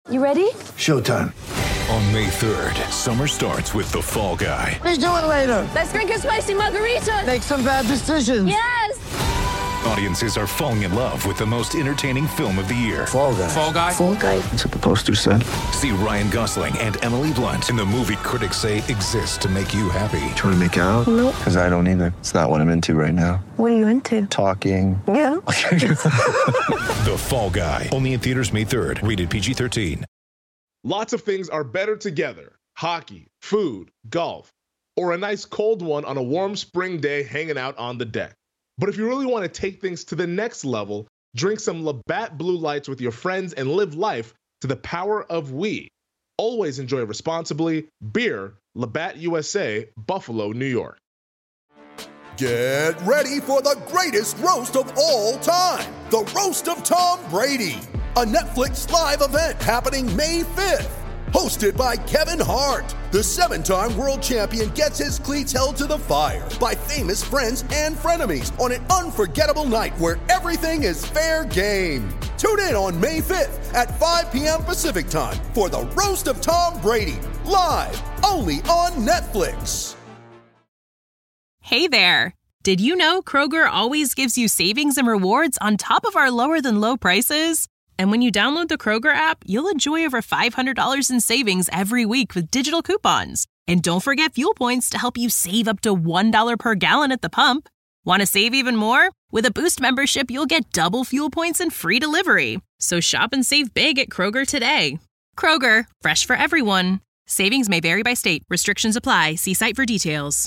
You ready? Showtime. On May 3rd, summer starts with The Fall Guy. Let's do it later. Let's drink a spicy margarita. Make some bad decisions. Yes! Audiences are falling in love with the most entertaining film of the year. Fall Guy. Fall Guy? Fall Guy. That's what the poster said. See Ryan Gosling and Emily Blunt in the movie critics say exists to make you happy. Trying to make it out? Nope. Because I don't either. It's not what I'm into right now. What are you into? Talking. Yeah. The Fall Guy. Only in theaters May 3rd. Rated PG-13. Lots of things are better together. Hockey, food, golf, or a nice cold one on a warm spring day hanging out on the deck. But if you really want to take things to the next level, drink some Labatt Blue Lights with your friends and live life to the power of we. Always enjoy responsibly. Beer, Labatt USA, Buffalo, New York. Get ready for the greatest roast of all time, the Roast of Tom Brady, a Netflix live event happening May 5th. Hosted by Kevin Hart, the 7-time world champion gets his cleats held to the fire by famous friends and frenemies on an unforgettable night where everything is fair game. Tune in on May 5th at 5 p.m. Pacific time for the Roast of Tom Brady, live only on Netflix. Hey there! Did you know Kroger always gives you savings and rewards on top of our lower-than-low prices? And when you download the Kroger app, you'll enjoy over $500 in savings every week with digital coupons. And don't forget fuel points to help you save up to $1 per gallon at the pump. Want to save even more? With a Boost membership, you'll get double fuel points and free delivery. So shop and save big at Kroger today. Kroger, fresh for everyone. Savings may vary by state. Restrictions apply. See site for details.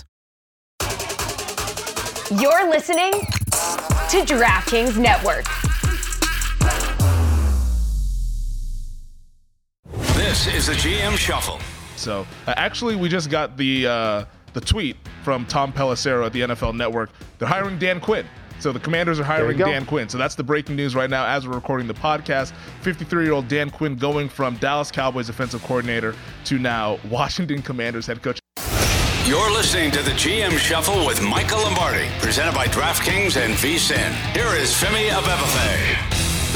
You're listening to DraftKings Network. This is the GM Shuffle. So, actually, we just got the tweet from Tom Pelissero at the NFL Network. They're hiring Dan Quinn. So the Commanders are hiring Dan Quinn. So that's the breaking news right now as we're recording the podcast. 53-year-old Dan Quinn going from Dallas Cowboys offensive coordinator to now Washington Commanders head coach. You're listening to the GM Shuffle with Michael Lombardi, presented by DraftKings and VSiN. Here is Femi Abebefe.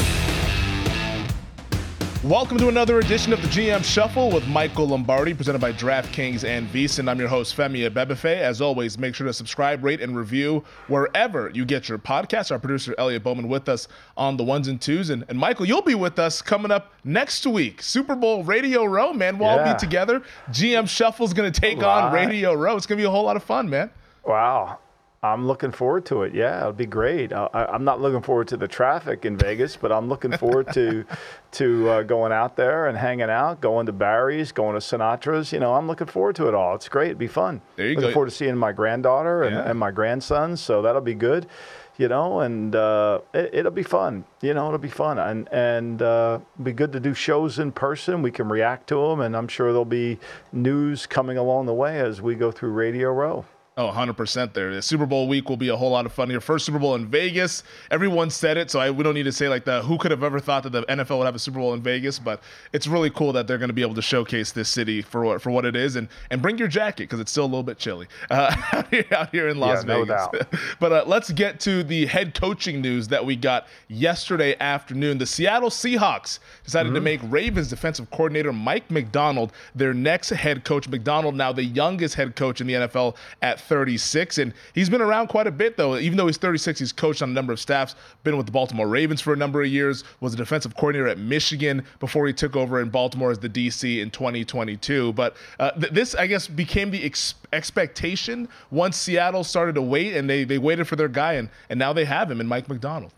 Welcome to another edition of the GM Shuffle with Michael Lombardi, presented by DraftKings and VSiN. I'm your host, Femi Abebefe. As always, make sure to subscribe, rate, and review wherever you get your podcasts. Our producer, Elliot Bowman, with us on the ones and twos. And Michael, you'll be with us coming up next week. Super Bowl Radio Row, man. We'll all be together. GM Shuffle's going to take on Radio Row. It's going to be a whole lot of fun, man. Wow. I'm looking forward to it. Yeah, it'll be great. I'm not looking forward to the traffic in Vegas, but I'm looking forward to going out there and hanging out, going to Barry's, going to Sinatra's. You know, I'm looking forward to it all. It's great. It'll be fun. There you go. Looking forward to seeing my granddaughter and my grandson, so that'll be good. You know, and it'll be fun. You know, it'll be fun. And it'll be good to do shows in person. We can react to them, and I'm sure there'll be news coming along the way as we go through Radio Row. Oh, 100% there. The Super Bowl week will be a whole lot of fun. Your first Super Bowl in Vegas. Everyone said it, so we don't need to say like who could have ever thought that the NFL would have a Super Bowl in Vegas, but it's really cool that they're going to be able to showcase this city for what it is, and bring your jacket because it's still a little bit chilly out here in Las Vegas. No doubt. But let's get to the head coaching news that we got yesterday afternoon. The Seattle Seahawks decided to make Ravens defensive coordinator Mike Macdonald their next head coach. Macdonald now the youngest head coach in the NFL at 36, and he's been around quite a bit, though. Even though he's 36, he's coached on a number of staffs, been with the Baltimore Ravens for a number of years, was a defensive coordinator at Michigan before he took over in Baltimore as the DC in 2022. But this, I guess, became the expectation once Seattle started to wait, and they waited for their guy, and now they have him in Mike Macdonald.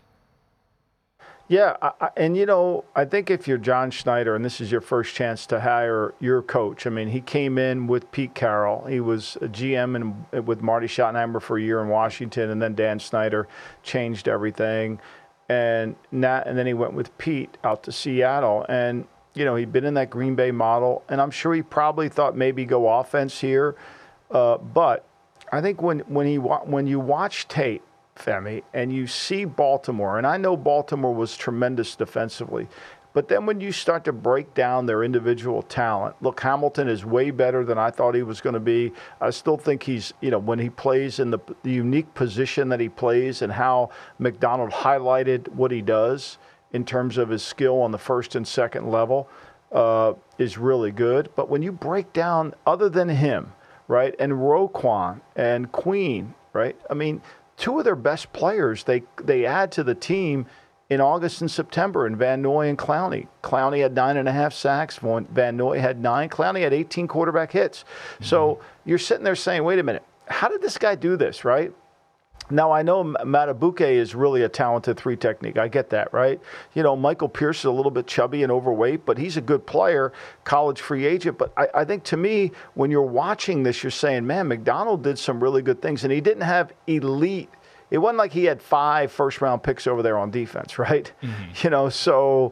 Yeah, and you know, I think if you're John Schneider and this is your first chance to hire your coach, I mean, he came in with Pete Carroll. He was a GM with Marty Schottenheimer for a year in Washington, and then Dan Snyder changed everything, and then he went with Pete out to Seattle, and you know, he'd been in that Green Bay model, and I'm sure he probably thought maybe go offense here, but I think when you watch tape, Femi, and you see Baltimore, and I know Baltimore was tremendous defensively, but then when you start to break down their individual talent, look, Hamilton is way better than I thought he was going to be. I still think he's, you know, when he plays in the unique position that he plays and how Macdonald highlighted what he does in terms of his skill on the first and second level, is really good. But when you break down, other than him, right, and Roquan and Queen, right, I mean, two of their best players they add to the team in August and September, in Van Noy and Clowney. Clowney had 9.5 sacks. Van Noy had 9. Clowney had 18 quarterback hits. Mm-hmm. So you're sitting there saying, wait a minute, how did this guy do this, right? Now, I know Matabuke is really a talented 3 technique. I get that, right? You know, Michael Pierce is a little bit chubby and overweight, but he's a good player, college free agent. But I think, to me, when you're watching this, you're saying, man, McDonald did some really good things. And he didn't have elite. It wasn't like he had 5 first-round picks over there on defense, right? Mm-hmm. You know, so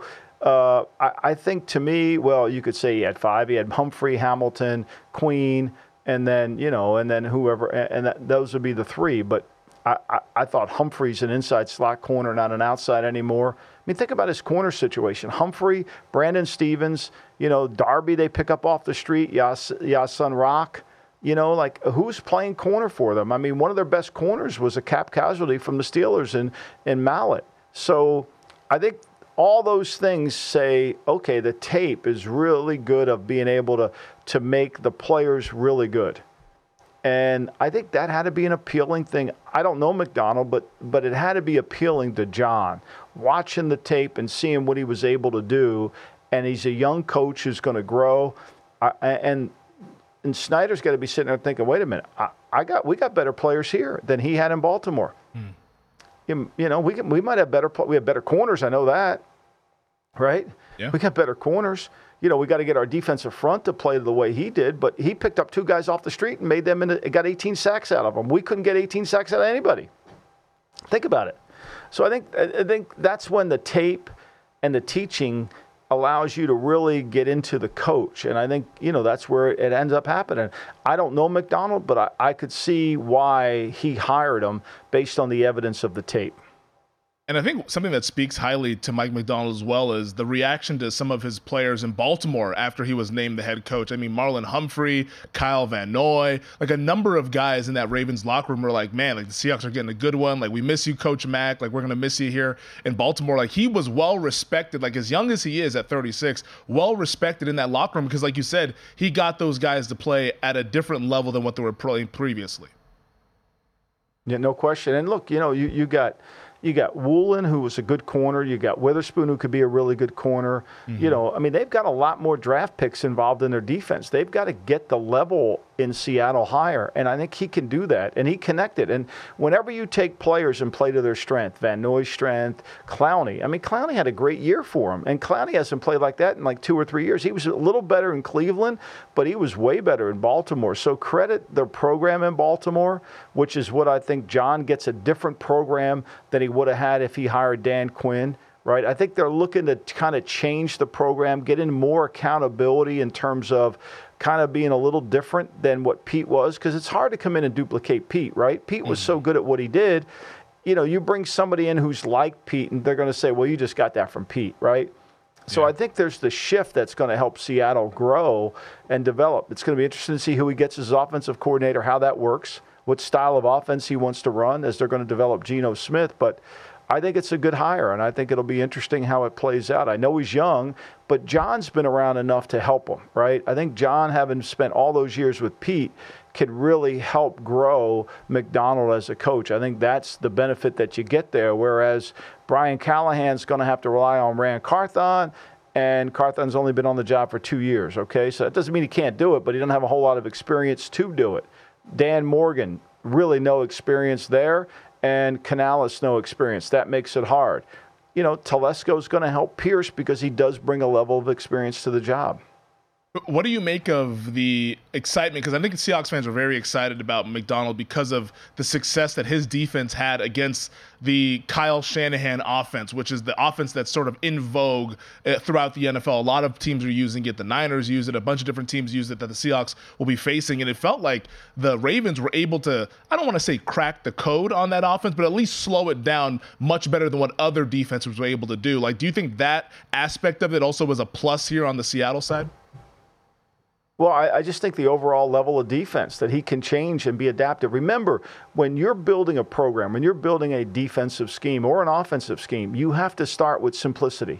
I think, to me, well, you could say he had 5. He had Humphrey, Hamilton, Queen, and then, you know, and then whoever, and those would be the 3. But I thought Humphrey's an inside slot corner, not an outside anymore. I mean, think about his corner situation. Humphrey, Brandon Stevens, you know, Darby they pick up off the street, Yasun Rock. You know, like, who's playing corner for them? I mean, one of their best corners was a cap casualty from the Steelers in Mallet. So I think all those things say, okay, the tape is really good of being able to make the players really good. And I think that had to be an appealing thing. I don't know McDonald, but it had to be appealing to John, watching the tape and seeing what he was able to do. And he's a young coach who's going to grow. And Snyder's got to be sitting there thinking, wait a minute, we got better players here than he had in Baltimore. You know, we might have we have better corners. I know that, right? Yeah. We got better corners. You know, we got to get our defensive front to play the way he did, but he picked up 2 guys off the street and made them got 18 sacks out of them. We couldn't get 18 sacks out of anybody. Think about it. So I think that's when the tape and the teaching allows you to really get into the coach. And I think, you know, that's where it ends up happening. I don't know McDonald, but I could see why he hired him based on the evidence of the tape. And I think something that speaks highly to Mike Macdonald as well is the reaction to some of his players in Baltimore after he was named the head coach. I mean, Marlon Humphrey, Kyle Van Noy, like a number of guys in that Ravens locker room were like, man, like the Seahawks are getting a good one. Like, we miss you, Coach Mack. Like, we're going to miss you here in Baltimore. Like, he was well respected, like as young as he is at 36, well respected in that locker room because, like you said, he got those guys to play at a different level than what they were playing previously. Yeah, no question. And look, you know, you got Woolen, who was a good corner. You got Witherspoon, who could be a really good corner. Mm-hmm. You know, I mean, they've got a lot more draft picks involved in their defense. They've got to get the level in Seattle higher, and I think he can do that. And he connected. And whenever you take players and play to their strength, Van Noy's strength, Clowney. I mean, Clowney had a great year for him, and Clowney hasn't played like that in like 2 or 3 years. He was a little better in Cleveland, but he was way better in Baltimore. So credit their program in Baltimore, which is what I think John gets a different program than he would have had if he hired Dan Quinn, right? I think they're looking to kind of change the program, get in more accountability in terms of kind of being a little different than what Pete was, because it's hard to come in and duplicate Pete, right? Pete was so good at what he did. You know, you bring somebody in who's like Pete, and they're going to say, well, you just got that from Pete, right? So I think there's the shift that's going to help Seattle grow and develop. It's going to be interesting to see who he gets as offensive coordinator, how that works, what style of offense he wants to run as they're going to develop Geno Smith. But I think it's a good hire, and I think it'll be interesting how it plays out. I know he's young, but John's been around enough to help him, right? I think John, having spent all those years with Pete, could really help grow McDonald as a coach. I think that's the benefit that you get there, whereas Brian Callahan's going to have to rely on Rand Carthon, and Carthon's only been on the job for 2 years, okay? So that doesn't mean he can't do it, but he doesn't have a whole lot of experience to do it. Dan Morgan, really no experience there, and Canales, no experience. That makes it hard. You know, Telesco's going to help Pierce because he does bring a level of experience to the job. What do you make of the excitement? Because I think Seahawks fans are very excited about McDonald because of the success that his defense had against the Kyle Shanahan offense, which is the offense that's sort of in vogue throughout the NFL. A lot of teams are using it. The Niners use it. A bunch of different teams use it that the Seahawks will be facing. And it felt like the Ravens were able to, I don't want to say crack the code on that offense, but at least slow it down much better than what other defenses were able to do. Like, do you think that aspect of it also was a plus here on the Seattle side? Well, I just think the overall level of defense, that he can change and be adaptive. Remember, when you're building a program, when you're building a defensive scheme or an offensive scheme, you have to start with simplicity.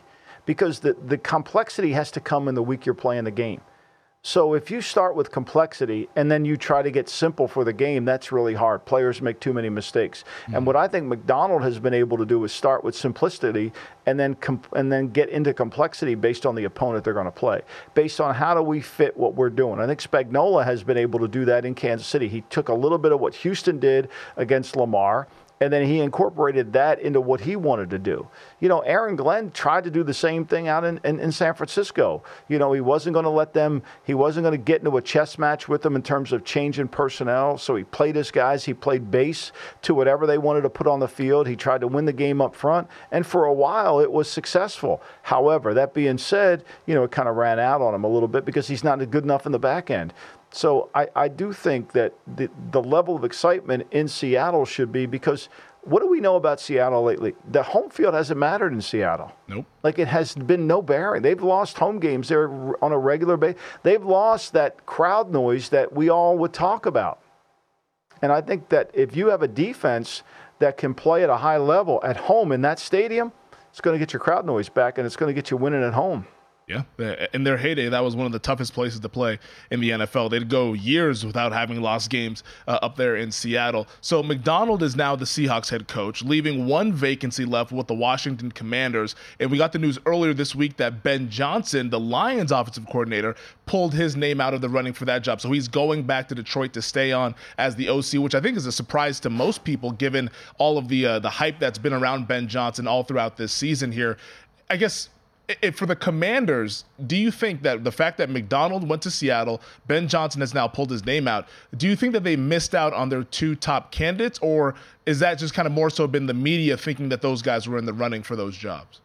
because the complexity has to come in the week you're playing the game. So if you start with complexity and then you try to get simple for the game, that's really hard. Players make too many mistakes. And what I think Macdonald has been able to do is start with simplicity and then get into complexity based on the opponent they're going to play, based on how do we fit what we're doing. I think Spagnuolo has been able to do that in Kansas City. He took a little bit of what Houston did against Lamar, and then he incorporated that into what he wanted to do. Aaron Glenn tried to do the same thing out in San Francisco. He wasn't going to let them, he wasn't going to get into a chess match with them in terms of changing personnel. So he played his guys. He played base to whatever they wanted to put on the field. He tried to win the game up front. And for a while, it was successful. However, that being said, it kind of ran out on him a little bit because he's not good enough in the back end. So I do think that the level of excitement in Seattle should be, because what do we know about Seattle lately? The home field hasn't mattered in Seattle. Nope. Like, it has been no bearing. They've lost home games there on a regular basis. They've lost that crowd noise that we all would talk about. And I think that if you have a defense that can play at a high level at home in that stadium, it's going to get your crowd noise back, and it's going to get you winning at home. Yeah, in their heyday, that was one of the toughest places to play in the NFL. They'd go years without having lost games up there in Seattle. So Macdonald is now the Seahawks head coach, leaving one vacancy left with the Washington Commanders. And we got the news earlier this week that Ben Johnson, the Lions offensive coordinator, pulled his name out of the running for that job. So he's going back to Detroit to stay on as the OC, which I think is a surprise to most people given all of the hype that's been around Ben Johnson all throughout this season here. I guess, for the Commanders, do you think that the fact that Macdonald went to Seattle, Ben Johnson has now pulled his name out, do you think that they missed out on their two top candidates, or is that just kind of more so been the media thinking that those guys were in the running for those jobs?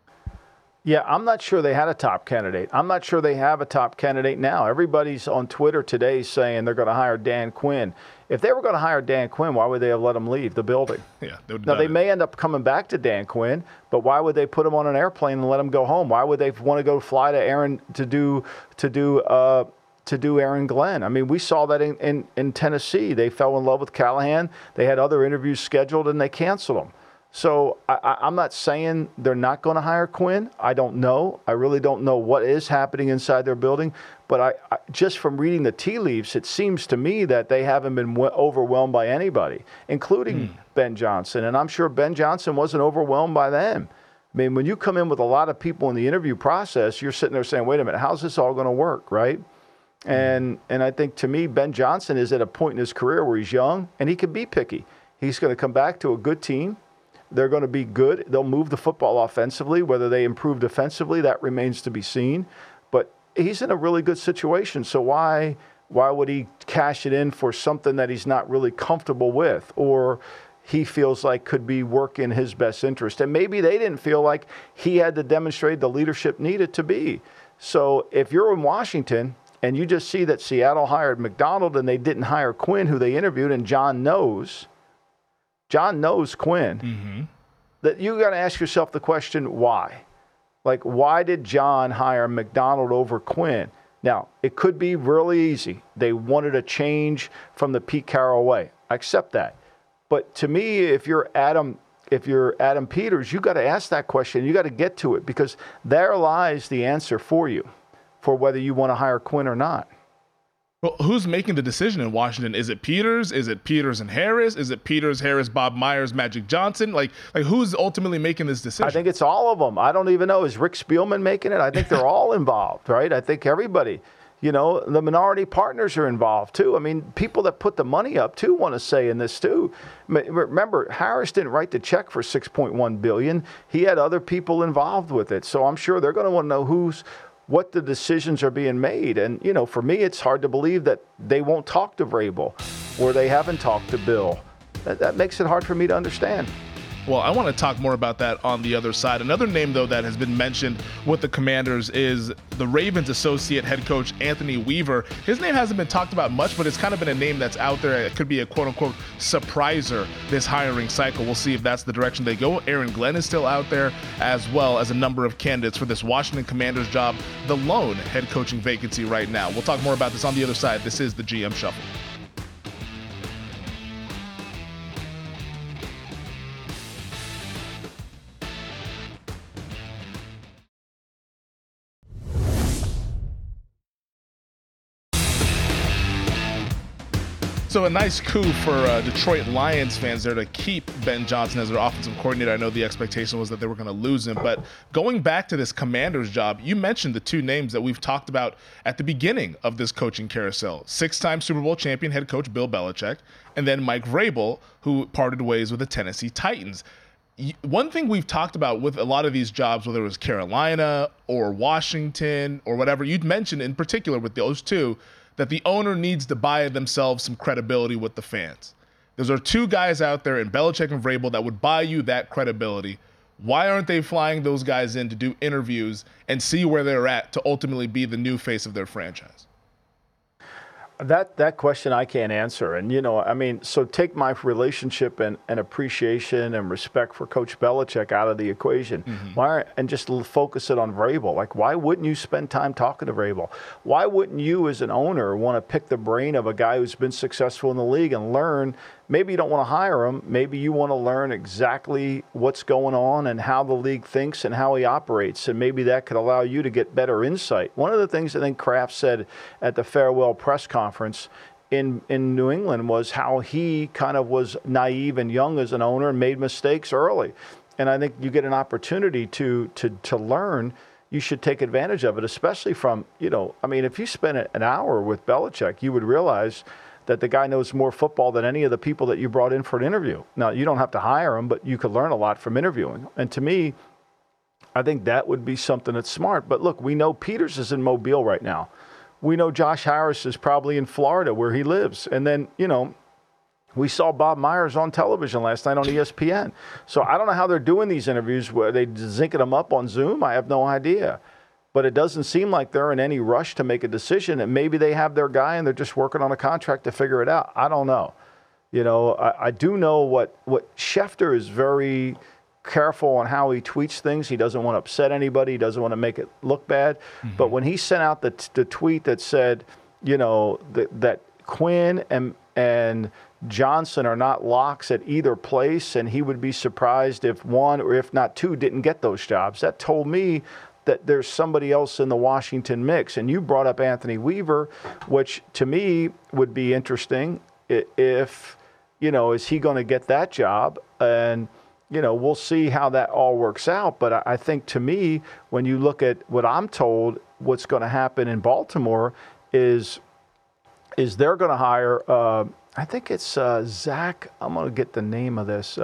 Yeah, I'm not sure they had a top candidate. I'm not sure they have a top candidate now. Everybody's on Twitter today saying they're going to hire Dan Quinn. If they were going to hire Dan Quinn, why would they have let him leave the building? Yeah, now, they may end up coming back to Dan Quinn, but why would they put him on an airplane and let him go home? Why would they want to go fly to Aaron to do Aaron Glenn? I mean, we saw that in Tennessee. They fell in love with Callahan. They had other interviews scheduled, and they canceled them. So I'm not saying they're not going to hire Quinn. I don't know. I really don't know what is happening inside their building. But I just from reading the tea leaves, it seems to me that they haven't been overwhelmed by anybody, including Ben Johnson. And I'm sure Ben Johnson wasn't overwhelmed by them. I mean, when you come in with a lot of people in the interview process, you're sitting there saying, wait a minute, how's this all going to work, right? And I think, to me, Ben Johnson is at a point in his career where he's young and he can be picky. He's going to come back to a good team. They're going to be good. They'll move the football offensively. Whether they improve defensively, that remains to be seen. But he's in a really good situation. So why would he cash it in for something that he's not really comfortable with, or he feels like could be work in his best interest? And maybe they didn't feel like he had to demonstrate the leadership needed to be. So if you're in Washington and you just see that Seattle hired Macdonald and they didn't hire Quinn, who they interviewed, and John knows Quinn, that you got to ask yourself the question, why? Like, why did John hire Macdonald over Quinn? Now, it could be really easy. They wanted a change from the Pete Carroll way. I accept that. But to me, if you're Adam Peters, you got to ask that question. You got to get to it, because there lies the answer for you for whether you want to hire Quinn or not. Well, who's making the decision in Washington? Is it Peters? Is it Peters and Harris? Is it Peters, Harris, Bob Myers, Magic Johnson? Like who's ultimately making this decision? I think it's all of them. I don't even know. Is Rick Spielman making it? I think they're all involved, right? I think everybody, the minority partners are involved too. I mean, people that put the money up too want to say in this too. Remember, Harris didn't write the check for $6.1 billion. He had other people involved with it. So I'm sure they're going to want to know what the decisions are being made. And, for me, it's hard to believe that they won't talk to Vrabel or they haven't talked to Bill. That makes it hard for me to understand. Well, I want to talk more about that on the other side. Another name, though, that has been mentioned with the Commanders is the Ravens associate head coach, Anthony Weaver. His name hasn't been talked about much, but it's kind of been a name that's out there. It could be a quote-unquote surpriser this hiring cycle. We'll see if that's the direction they go. Aaron Glenn is still out there, as well as a number of candidates for this Washington Commanders job, the lone head coaching vacancy right now. We'll talk more about this on the other side. This is the GM Shuffle. So a nice coup for Detroit Lions fans there to keep Ben Johnson as their offensive coordinator. I know the expectation was that they were going to lose him, but going back to this Commanders job, you mentioned the two names that we've talked about at the beginning of this coaching carousel. 6-time Super Bowl champion head coach Bill Belichick, and then Mike Vrabel, who parted ways with the Tennessee Titans. One thing we've talked about with a lot of these jobs, whether it was Carolina or Washington or whatever, you'd mentioned in particular with those two, that the owner needs to buy themselves some credibility with the fans. Those are two guys out there in Belichick and Vrabel that would buy you that credibility. Why aren't they flying those guys in to do interviews and see where they're at to ultimately be the new face of their franchise? That question I can't answer. And, so take my relationship and appreciation and respect for Coach Belichick out of the equation. And just focus it on Vrabel. Like, why wouldn't you spend time talking to Vrabel? Why wouldn't you as an owner want to pick the brain of a guy who's been successful in the league and learn? Maybe you don't want to hire him. Maybe you want to learn exactly what's going on and how the league thinks and how he operates. And maybe that could allow you to get better insight. One of the things I think Kraft said at the farewell press conference in New England was how he kind of was naive and young as an owner and made mistakes early. And I think you get an opportunity to learn. You should take advantage of it, especially from, if you spend an hour with Belichick, you would realize that the guy knows more football than any of the people that you brought in for an interview. Now, you don't have to hire him, but you could learn a lot from interviewing. And to me, I think that would be something that's smart. But look, we know Peters is in Mobile right now. We know Josh Harris is probably in Florida where he lives. And then, we saw Bob Myers on television last night on ESPN. So I don't know how they're doing these interviews. Where they zinking them up on Zoom? I have no idea. But it doesn't seem like they're in any rush to make a decision. And maybe they have their guy and they're just working on a contract to figure it out. I don't know. I do know what Schefter is very careful on how he tweets things. He doesn't want to upset anybody. He doesn't want to make it look bad. But when he sent out the tweet that said, that Quinn and Johnson are not locks at either place, and he would be surprised if one or if not two didn't get those jobs, that told me that there's somebody else in the Washington mix. And you brought up Anthony Weaver, which to me would be interesting if, is he going to get that job? And, we'll see how that all works out. But I think to me, when you look at what I'm told, what's going to happen in Baltimore is they're going to hire, I think it's Zach, I'm going to get the name of this,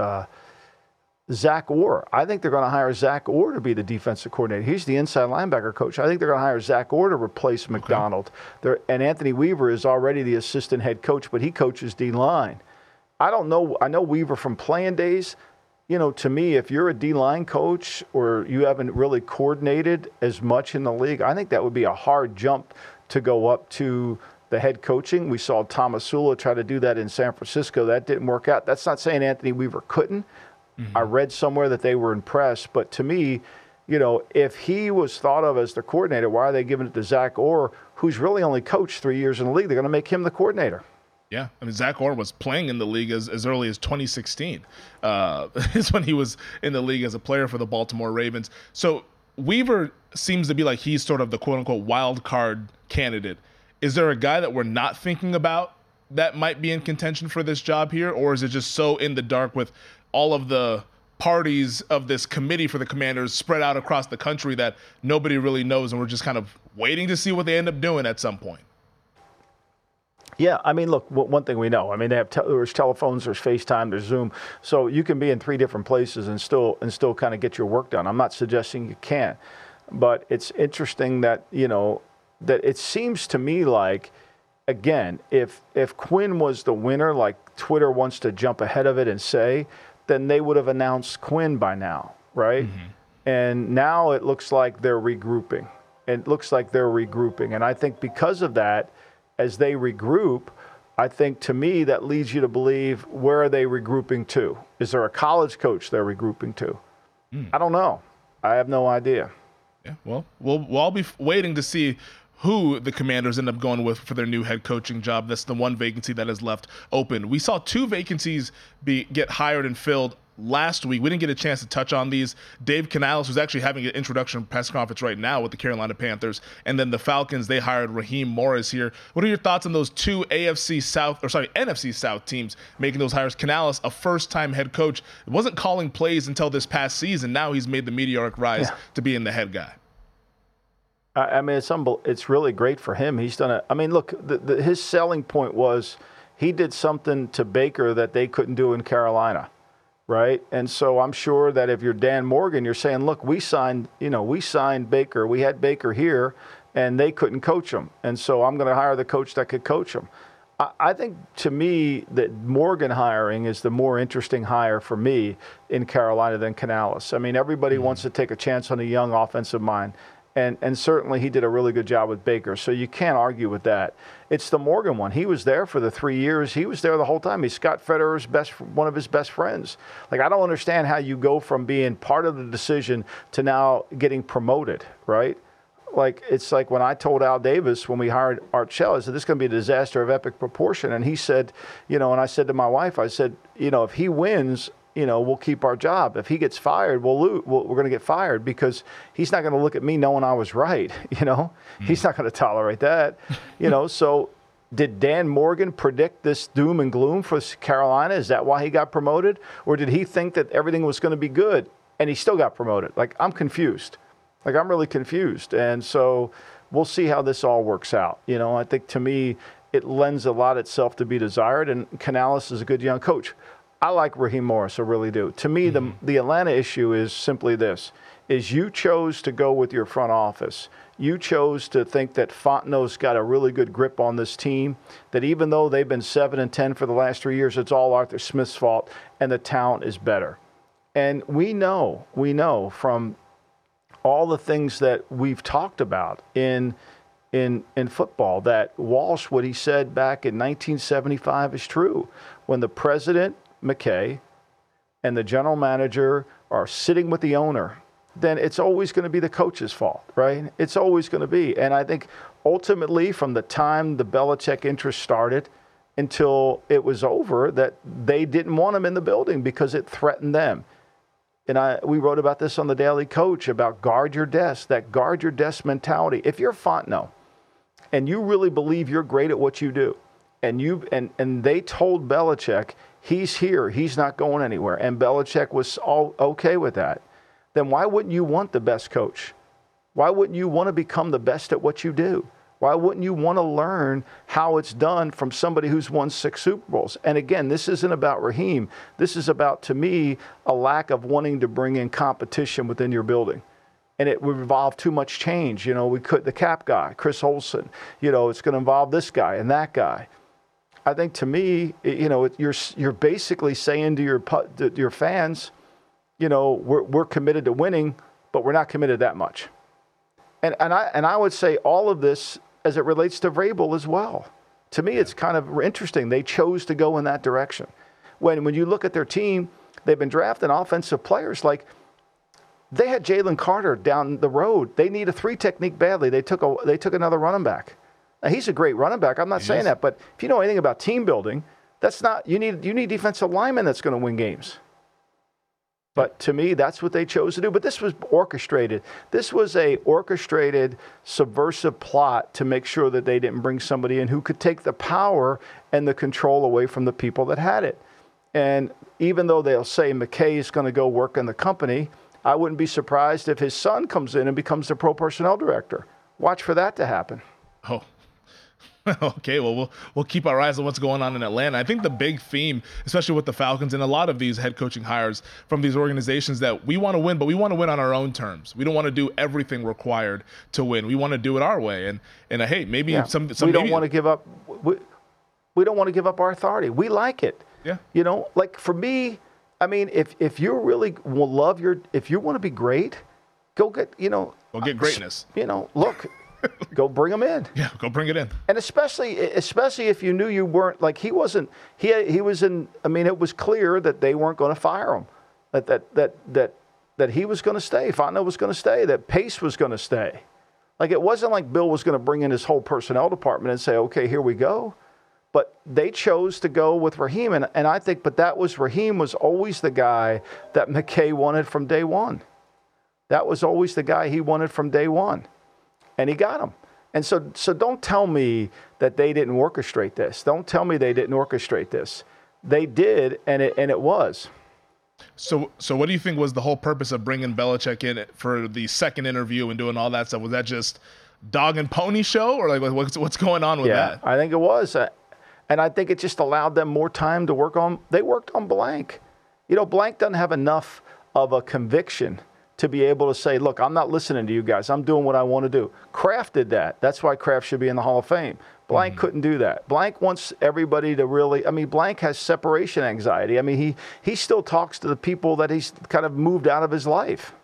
Zach Orr. I think they're going to hire Zach Orr to be the defensive coordinator. He's the inside linebacker coach. I think they're going to hire Zach Orr to replace McDonald. And Anthony Weaver is already the assistant head coach, but he coaches D-line. I don't know. I know Weaver from playing days. To me, if you're a D-line coach or you haven't really coordinated as much in the league, I think that would be a hard jump to go up to the head coaching. We saw Tomasula try to do that in San Francisco. That didn't work out. That's not saying Anthony Weaver couldn't. I read somewhere that they were impressed. But to me, if he was thought of as the coordinator, why are they giving it to Zach Orr, who's really only coached 3 years in the league? They're going to make him the coordinator. Yeah, Zach Orr was playing in the league as early as 2016. Is when he was in the league as a player for the Baltimore Ravens. So Weaver seems to be like he's sort of the quote-unquote wild card candidate. Is there a guy that we're not thinking about that might be in contention for this job here? Or is it just so in the dark with all of the parties of this committee for the Commanders spread out across the country that nobody really knows, and we're just kind of waiting to see what they end up doing at some point? Yeah, look, one thing we know. They have there's telephones, there's FaceTime, there's Zoom, so you can be in 3 different places and still kind of get your work done. I'm not suggesting you can't, but it's interesting that that it seems to me like, again, if Quinn was the winner, like Twitter wants to jump ahead of it and say, then they would have announced Quinn by now, right? And now it looks like they're regrouping. And I think because of that, as they regroup, I think to me that leads you to believe, where are they regrouping to? Is there a college coach they're regrouping to? I don't know. I have no idea. Yeah, well, we'll all be waiting to see who the Commanders end up going with for their new head coaching job. That's the one vacancy that is left open. We saw 2 vacancies get hired and filled last week. We didn't get a chance to touch on these. Dave Canales, who's actually having an introduction press conference right now with the Carolina Panthers, and then the Falcons, they hired Raheem Morris here. What are your thoughts on those two NFC South teams making those hires? Canales, a first-time head coach, wasn't calling plays until this past season. Now he's made the meteoric rise to being the head guy. I mean, it's really great for him. He's done it. I mean, look, his selling point was he did something to Baker that they couldn't do in Carolina, right? And so I'm sure that if you're Dan Morgan, you're saying, look, we signed Baker. We had Baker here, and they couldn't coach him. And so I'm going to hire the coach that could coach him. I think, to me, that Morgan hiring is the more interesting hire for me in Carolina than Canales. I mean, everybody wants to take a chance on a young offensive mind. And certainly he did a really good job with Baker, so you can't argue with that. It's the Morgan one. He was there for the 3 years. He was there the whole time. He's Scott Federer's one of his best friends. Like, I don't understand how you go from being part of the decision to now getting promoted, right? Like, it's like when I told Al Davis when we hired Art Shell, I said, this is going to be a disaster of epic proportion. And he said, and I said to my wife, I said, if he wins, we'll keep our job. If he gets fired, we're going to get fired because he's not going to look at me knowing I was right. He's not going to tolerate that. So did Dan Morgan predict this doom and gloom for Carolina? Is that why he got promoted? Or did he think that everything was going to be good and he still got promoted? Like, I'm confused. Like, I'm really confused. And so we'll see how this all works out. I think, to me, it lends a lot itself to be desired, and Canales is a good young coach. I like Raheem Morris, I really do. To me, the Atlanta issue is simply this, is you chose to go with your front office. You chose to think that Fontenot's got a really good grip on this team, that even though they've been 7-10 for the last 3 years, it's all Arthur Smith's fault, and the talent is better. And we know from all the things that we've talked about in football that Walsh, what he said back in 1975 is true. When the president, McKay, and the general manager are sitting with the owner, then it's always going to be the coach's fault, right? It's always going to be. And I think ultimately from the time the Belichick interest started until it was over, that they didn't want him in the building because it threatened them. And we wrote about this on the Daily Coach about guard your desk, that guard your desk mentality. If you're Fontenot and you really believe you're great at what you do, and they told Belichick, he's here, he's not going anywhere, and Belichick was all okay with that, then why wouldn't you want the best coach? Why wouldn't you want to become the best at what you do? Why wouldn't you want to learn how it's done from somebody who's won 6 Super Bowls? And again, this isn't about Raheem. This is about, to me, a lack of wanting to bring in competition within your building. And it would involve too much change. The cap guy, Chris Olsen, it's going to involve this guy and that guy. I think, to me, you're basically saying to your fans, we're committed to winning, but we're not committed that much. And I would say all of this as it relates to Vrabel as well. To me, it's kind of interesting. They chose to go in that direction. When you look at their team, they've been drafting offensive players. Like, they had Jalen Carter down the road. They need a 3 technique badly. They took another running back. Now, he's a great running back. I'm not saying that, but if you know anything about team building, that's not you need defensive linemen that's going to win games. But to me, that's what they chose to do. But this was orchestrated. This was a orchestrated, subversive plot to make sure that they didn't bring somebody in who could take the power and the control away from the people that had it. And even though they'll say McKay is going to go work in the company, I wouldn't be surprised if his son comes in and becomes the pro personnel director. Watch for that to happen. Oh. Okay, well, we'll keep our eyes on what's going on in Atlanta. I think the big theme, especially with the Falcons and a lot of these head coaching hires from these organizations, that we want to win, but we want to win on our own terms. We don't want to do everything required to win. We want to do it our way. And hey, maybe some we don't want to give up. We don't want to give up our authority. We like it. Yeah. Like for me, I mean, if you really if you want to be great, go get Go get greatness. Look. Go bring him in. Yeah, go bring it in. And especially if you knew you weren't, like, he wasn't. He was in. I mean, it was clear that they weren't going to fire him. That he was going to stay. Fontenot was going to stay. That Pace was going to stay. Like, it wasn't like Bill was going to bring in his whole personnel department and say, okay, here we go. But they chose to go with Raheem, and I think, but Raheem was always the guy that McKay wanted from day one. That was always the guy he wanted from day one, and he got him. And so don't tell me that they didn't orchestrate this. Don't tell me they didn't orchestrate this. They did, and it was. So what do you think was the whole purpose of bringing Belichick in for the second interview and doing all that stuff? Was that just dog and pony show, or like what's going on with that? I think it was. And I think it just allowed them more time to work on. They worked on Blank. Blank doesn't have enough of a conviction to be able to say, look, I'm not listening to you guys. I'm doing what I want to do. Kraft did that. That's why Kraft should be in the Hall of Fame. Blank couldn't do that. Blank wants everybody to really, Blank has separation anxiety. He still talks to the people that he's kind of moved out of his life.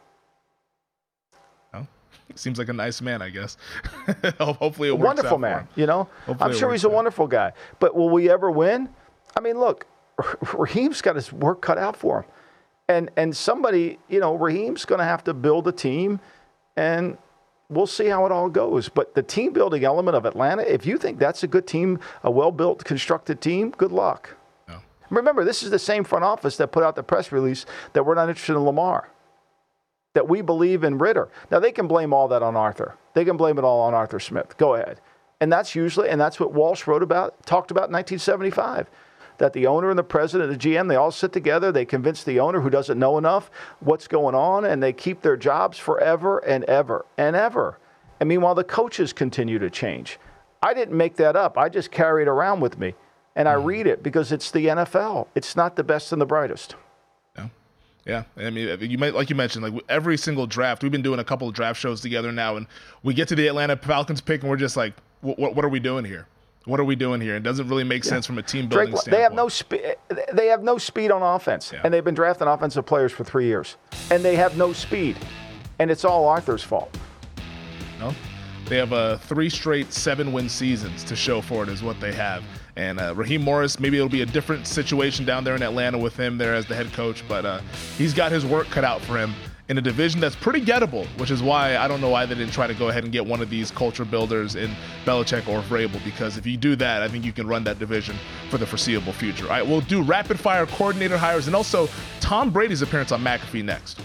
Oh, seems like a nice man, I guess. Hopefully it works wonderful out man, for him. I'm sure he's a wonderful guy. But will we ever win? Look, Raheem's got his work cut out for him. And somebody, Raheem's going to have to build a team, and we'll see how it all goes. But the team building element of Atlanta, if you think that's a good team, a well-built, constructed team, good luck. No. Remember, this is the same front office that put out the press release that we're not interested in Lamar, that we believe in Ritter. Now, they can blame all that on Arthur. They can blame it all on Arthur Smith. Go ahead. And that's what Walsh talked about in 1975. That the owner and the president, the GM, they all sit together. They convince the owner, who doesn't know enough, what's going on, and they keep their jobs forever and ever and ever. And meanwhile, the coaches continue to change. I didn't make that up. I just carry it around with me, and I read it because it's the NFL. It's not the best and the brightest. Yeah. Like you mentioned, like every single draft, we've been doing a couple of draft shows together now, and we get to the Atlanta Falcons pick, and we're just like, what are we doing here? What are we doing here? It doesn't really make sense from a team building standpoint. They have no speed on offense, and they've been drafting offensive players for 3 years, and they have no speed, and it's all Arthur's fault. No, they have 3 straight 7-win seasons to show for it is what they have. And Raheem Morris, maybe it'll be a different situation down there in Atlanta with him there as the head coach, but he's got his work cut out for him in a division that's pretty gettable, which is why I don't know why they didn't try to go ahead and get one of these culture builders in Belichick or Vrabel, because if you do that, I think you can run that division for the foreseeable future. All right, we'll do rapid-fire coordinator hires and also Tom Brady's appearance on McAfee next.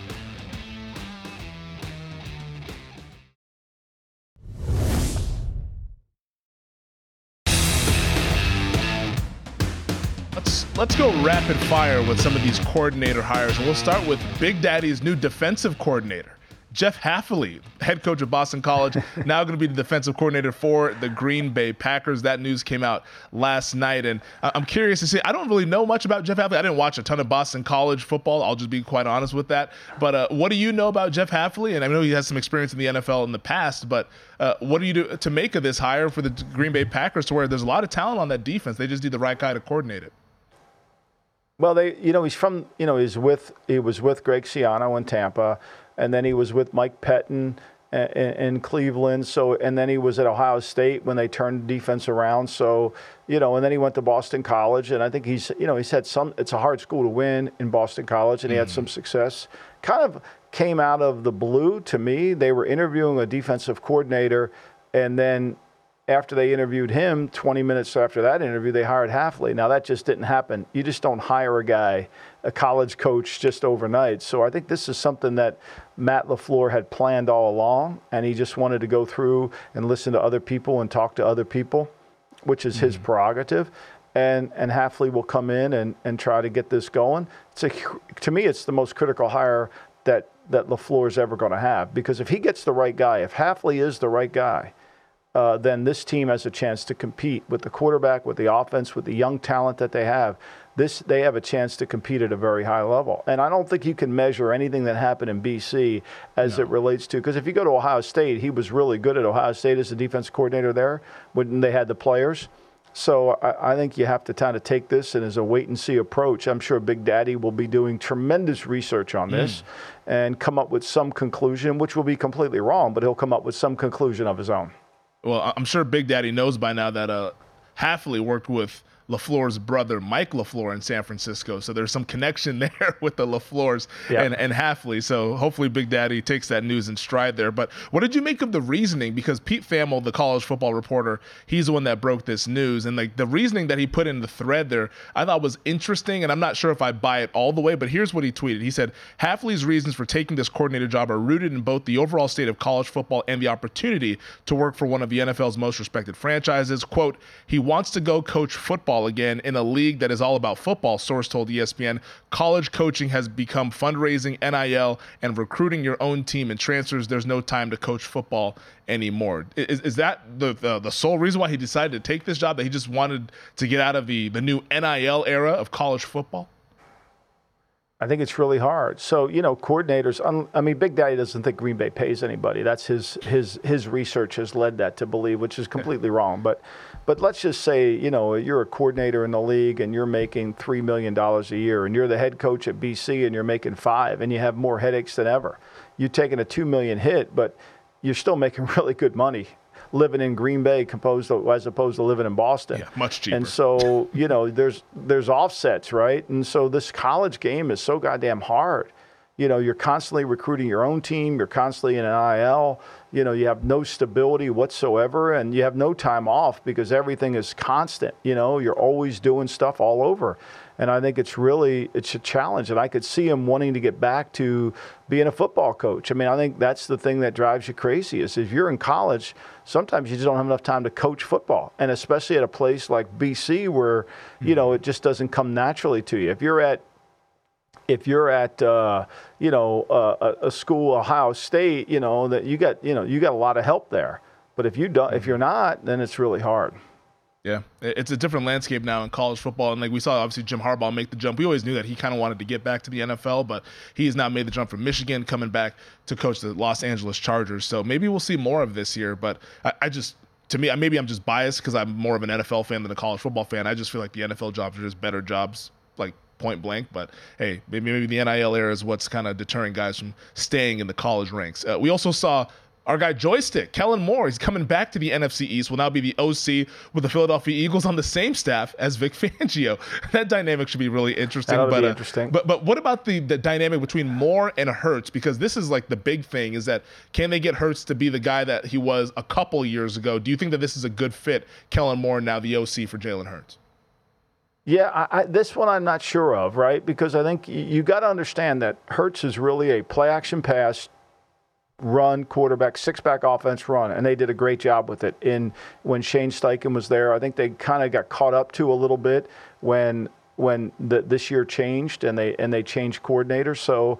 Let's go rapid fire with some of these coordinator hires, and we'll start with Big Daddy's new defensive coordinator, Jeff Hafley, head coach of Boston College, now going to be the defensive coordinator for the Green Bay Packers. That news came out last night, and I'm curious to see. I don't really know much about Jeff Hafley. I didn't watch a ton of Boston College football. I'll just be quite honest with that. But what do you know about Jeff Hafley? And I know he has some experience in the NFL in the past, but what do you do to make of this hire for the Green Bay Packers, to where there's a lot of talent on that defense? They just need the right guy to coordinate it. Well, he was with Greg Schiano in Tampa, and then he was with Mike Pettin in Cleveland. So, and then he was at Ohio State when they turned defense around. So, and then he went to Boston College, and I think he's had some. It's a hard school to win in Boston College, and he had some success. Kind of came out of the blue to me. They were interviewing a defensive coordinator, and then after they interviewed him, 20 minutes after that interview, they hired Hafley. Now, that just didn't happen. You just don't hire a college coach, just overnight. So I think this is something that Matt LaFleur had planned all along, and he just wanted to go through and listen to other people and talk to other people, which is his prerogative. And Hafley will come in and try to get this going. To me, it's the most critical hire that LaFleur is ever going to have, because if he gets the right guy, if Hafley is the right guy, then this team has a chance to compete with the quarterback, with the offense, with the young talent that they have. They have a chance to compete at a very high level. And I don't think you can measure anything that happened in BC as it relates to, because if you go to Ohio State, he was really good at Ohio State as a defense coordinator there when they had the players. So I think you have to kind of take this and as a wait-and-see approach. I'm sure Big Daddy will be doing tremendous research on this and come up with some conclusion, which will be completely wrong, but he'll come up with some conclusion of his own. Well, I'm sure Big Daddy knows by now that Hafley worked with LaFleur's brother, Mike LaFleur, in San Francisco. So there's some connection there with the LaFleurs and Hafley. So hopefully Big Daddy takes that news in stride there. But what did you make of the reasoning? Because Pete Thamel, the college football reporter, he's the one that broke this news. And like the reasoning that he put in the thread there, I thought was interesting. And I'm not sure if I buy it all the way, but here's what he tweeted. He said, Hafley's reasons for taking this coordinator job are rooted in both the overall state of college football and the opportunity to work for one of the NFL's most respected franchises. Quote, he wants to go coach football again in a league that is all about football, source told ESPN. College coaching has become fundraising, NIL, and recruiting your own team and transfers. There's no time to coach football anymore. Is that the sole reason why he decided to take this job, that he just wanted to get out of the new NIL era of college football? I think it's really hard. So, coordinators, I mean, Big Daddy doesn't think Green Bay pays anybody. That's his research has led that to believe, which is completely wrong. But let's just say, you're a coordinator in the league and you're making $3 million a year, and you're the head coach at BC and you're making $5 million, and you have more headaches than ever. You're taking a $2 million hit, but you're still making really good money living in Green Bay as opposed to living in Boston. Yeah, much cheaper. And so, there's offsets, right? And so this college game is so goddamn hard. You're constantly recruiting your own team. You're constantly in an NIL. You have no stability whatsoever, and you have no time off because everything is constant. You're always doing stuff all over. And I think it's a challenge. And I could see him wanting to get back to being a football coach. I mean, I think that's the thing that drives you crazy is if you're in college, sometimes you just don't have enough time to coach football. And especially at a place like BC where, it just doesn't come naturally to you. If you're at a school, Ohio State, that you got a lot of help there. But if you're not, then it's really hard. Yeah, it's a different landscape now in college football. And like we saw, obviously, Jim Harbaugh make the jump. We always knew that he kind of wanted to get back to the NFL, but he's now made the jump from Michigan, coming back to coach the Los Angeles Chargers. So maybe we'll see more of this year. But maybe I'm just biased because I'm more of an NFL fan than a college football fan. I just feel like the NFL jobs are just better jobs, like point blank. But hey, maybe the NIL era is what's kind of deterring guys from staying in the college ranks. We also saw our guy Joystick, Kellen Moore, he's coming back to the NFC East, will now be the OC with the Philadelphia Eagles on the same staff as Vic Fangio. That dynamic should be really interesting. That'll be interesting. But what about the dynamic between Moore and Hurts? Because this is like the big thing is that can they get Hurts to be the guy that he was a couple years ago? Do you think that this is a good fit, Kellen Moore, now the OC for Jalen Hurts? Yeah, this one I'm not sure of, right? Because I think you got to understand that Hurts is really a play-action pass, run quarterback, six-back offense run, and they did a great job with it. When Shane Steichen was there, I think they kind of got caught up to a little bit when this year changed and they changed coordinators. So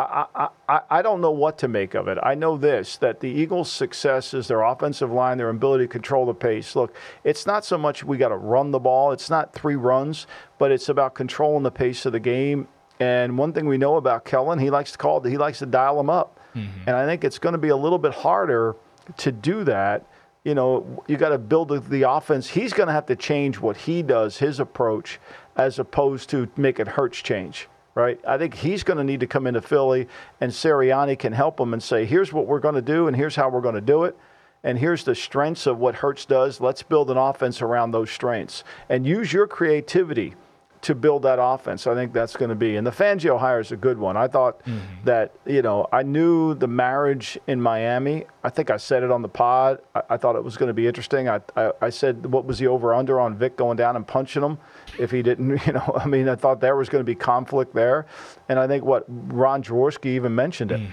I don't know what to make of it. I know that the Eagles' success is their offensive line, their ability to control the pace. Look, it's not so much we got to run the ball. It's not 3 runs, but it's about controlling the pace of the game. And one thing we know about Kellen, he likes to dial them up. Mm-hmm. And I think it's going to be a little bit harder to do that. You got to build the offense. He's going to have to change what he does, his approach, as opposed to make it Hurts change, right? I think he's going to need to come into Philly, and Sirianni can help him and say, here's what we're going to do, and here's how we're going to do it. And here's the strengths of what Hurts does. Let's build an offense around those strengths and use your creativity to build that offense. I think that's going to be. And the Fangio hire is a good one. I thought that, I knew the marriage in Miami. I think I said it on the pod. I thought it was going to be interesting. I said, what was the over-under on Vic going down and punching him if he didn't, I thought there was going to be conflict there. And I think Ron Jaworski even mentioned it.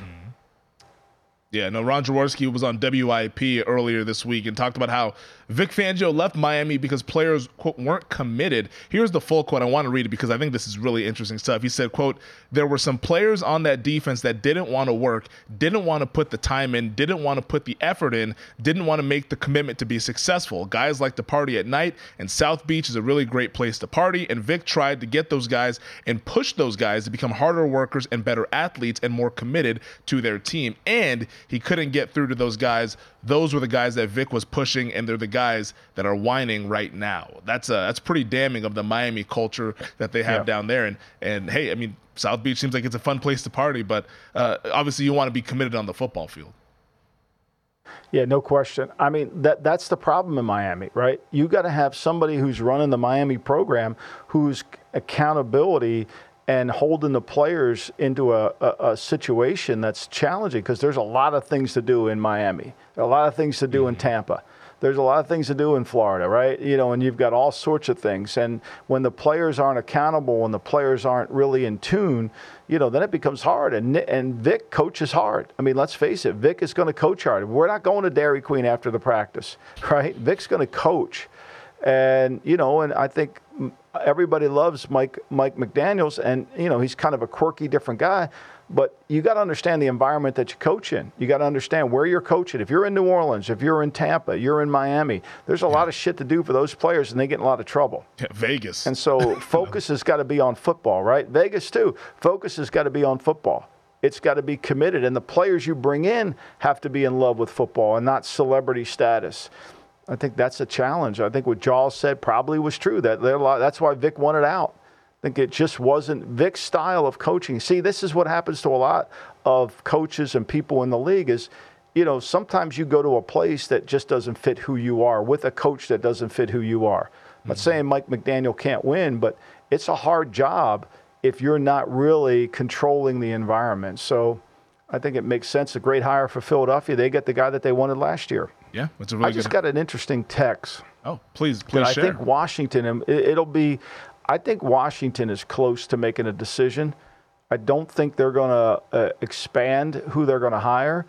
Yeah, no, Ron Jaworski was on WIP earlier this week and talked about how Vic Fangio left Miami because players, quote, weren't committed. Here's the full quote. I want to read it because I think this is really interesting stuff. He said, quote, there were some players on that defense that didn't want to work, didn't want to put the time in, didn't want to put the effort in, didn't want to make the commitment to be successful. Guys like to party at night, and South Beach is a really great place to party, and Vic tried to get those guys and push those guys to become harder workers and better athletes and more committed to their team. And he couldn't get through to those guys. Those were the guys that Vic was pushing, and they're the guys that are whining right now. That's pretty damning of the Miami culture that they have down there. And hey, South Beach seems like it's a fun place to party, but obviously you want to be committed on the football field. Yeah, no question. I mean, that's the problem in Miami, right? You got to have somebody who's running the Miami program whose accountability and holding the players into a situation that's challenging, because there's a lot of things to do in Miami. There are a lot of things to do in Tampa. There's a lot of things to do in Florida, right? You know, and you've got all sorts of things. And when the players aren't accountable, when the players aren't really in tune, you know, then it becomes hard. And Vic coaches hard. I mean, let's face it, Vic is going to coach hard. We're not going to Dairy Queen after the practice, right? Vic's going to coach. And, you know, and I think everybody loves Mike McDaniels, and, you know, he's kind of a quirky, different guy. But you got to understand the environment that you coach in. You got to understand where you're coaching. If you're in New Orleans, if you're in Tampa, you're in Miami, there's a lot of shit to do for those players, and they get in a lot of trouble. Yeah, Vegas. And so focus has got to be on football, right? Vegas too. Focus has got to be on football. It's got to be committed. And the players you bring in have to be in love with football and not celebrity status. I think that's a challenge. I think what Jaws said probably was true. That's why Vic wanted out. I think it just wasn't Vic's style of coaching. See, this is what happens to a lot of coaches and people in the league is, you know, sometimes you go to a place that just doesn't fit who you are with a coach that doesn't fit who you are. I'm not saying Mike McDaniel can't win, but it's a hard job if you're not really controlling the environment. So I think it makes sense. A great hire for Philadelphia. They get the guy that they wanted last year. Yeah, it's a really I just got an interesting text. Oh, please share. I think Washington, I think Washington is close to making a decision. I don't think they're going to expand who they're going to hire.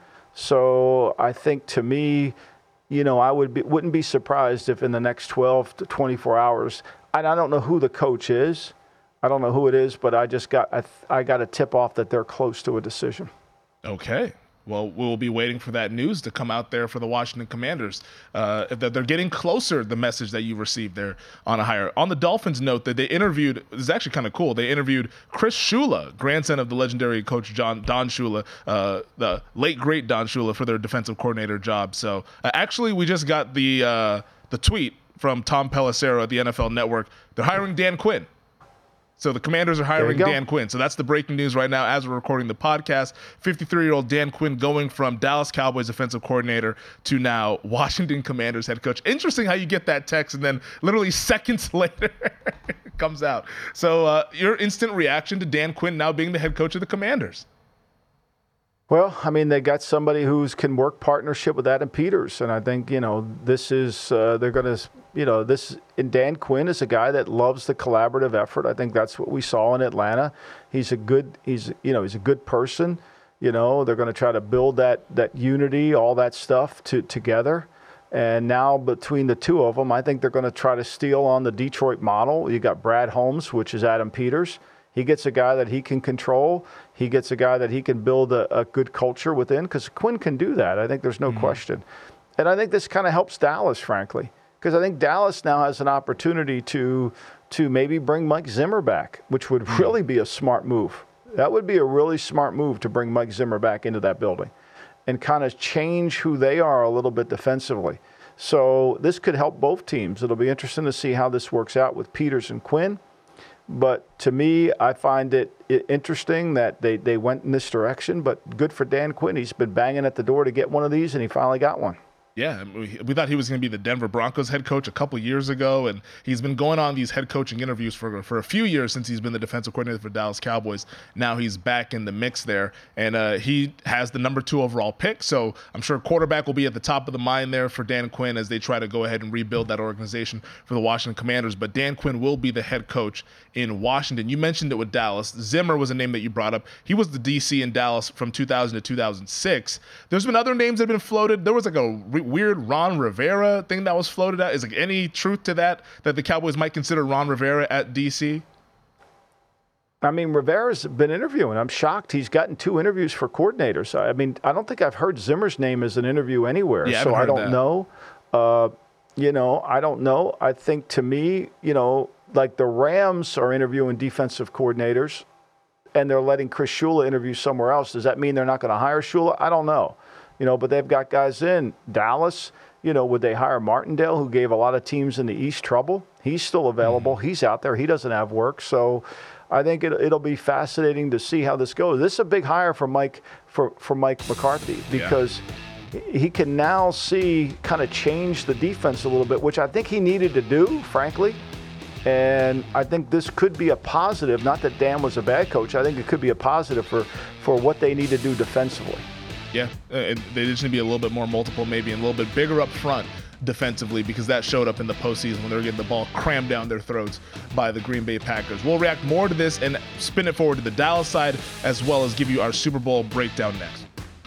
So I think, to me, you know, I wouldn't be surprised if in the next 12 to 24 hours, and I don't know who the coach is. I don't know who it is, but I got a tip off that they're close to a decision. Okay. Well, we'll be waiting for that news to come out there for the Washington Commanders. That they're getting closer, the message that you received there on a hire. On the Dolphins note, that they interviewed, this is actually kind of cool, they interviewed Chris Shula, grandson of the legendary coach Don Shula, the late, great Don Shula, for their defensive coordinator job. So actually, we just got the tweet from Tom Pelissero at the NFL Network. They're hiring Dan Quinn. So the Commanders are hiring Dan Quinn. So that's the breaking news right now as we're recording the podcast. 53-year-old Dan Quinn going from Dallas Cowboys defensive coordinator to now Washington Commanders head coach. Interesting how you get that text and then literally seconds later it comes out. So your instant reaction to Dan Quinn now being the head coach of the Commanders? Well, I mean, they got somebody who can work partnership with Adam Peters. And I think, you know, this is, they're going to, you know, and Dan Quinn is a guy that loves the collaborative effort. I think that's what we saw in Atlanta. He's a good person. You know, they're going to try to build that unity, all that stuff together. And now between the two of them, I think they're going to try to steal on the Detroit model. You got Brad Holmes, which is Adam Peters. He gets a guy that he can control. He gets a guy that he can build a good culture within, because Quinn can do that. I think there's no question. And I think this kind of helps Dallas, frankly, because I think Dallas now has an opportunity to maybe bring Mike Zimmer back, which would really be a smart move. That would be a really smart move to bring Mike Zimmer back into that building and kind of change who they are a little bit defensively. So this could help both teams. It'll be interesting to see how this works out with Peters and Quinn. But to me, I find it interesting that they went in this direction. But good for Dan Quinn. He's been banging at the door to get one of these, and he finally got one. Yeah, we thought he was going to be the Denver Broncos head coach a couple years ago, and he's been going on these head coaching interviews for a few years since he's been the defensive coordinator for Dallas Cowboys. Now he's back in the mix there, and he has the number 2 overall pick, so I'm sure quarterback will be at the top of the mind there for Dan Quinn as they try to go ahead and rebuild that organization for the Washington Commanders. But Dan Quinn will be the head coach in Washington. You mentioned it with Dallas. Zimmer was a name that you brought up. He was the DC in Dallas from 2000 to 2006. There's been other names that have been floated. There was like a weird Ron Rivera thing that was floated out. Is like any truth to that the Cowboys might consider Ron Rivera at DC? I mean, Rivera's been interviewing. I'm shocked he's gotten 2 interviews for coordinators. I mean, I don't think I've heard Zimmer's name as an interview anywhere. Yeah, so I don't know. You know, I don't know. I think, to me, you know, like the Rams are interviewing defensive coordinators and they're letting Chris Shula interview somewhere else. Does that mean they're not going to hire Shula? I don't know. You know, but they've got guys in Dallas. You know, would they hire Martindale, who gave a lot of teams in the East trouble? He's still available. He's out there. He doesn't have work. So I think it'll be fascinating to see how this goes. This is a big hire for Mike McCarthy because, he can now see kind of change the defense a little bit, which I think he needed to do, frankly. And I think this could be a positive. Not that Dan was a bad coach. I think it could be a positive for what they need to do defensively. Yeah, they just need to be a little bit more multiple, maybe, and a little bit bigger up front defensively, because that showed up in the postseason when they were getting the ball crammed down their throats by the Green Bay Packers. We'll react more to this and spin it forward to the Dallas side, as well as give you our Super Bowl breakdown next.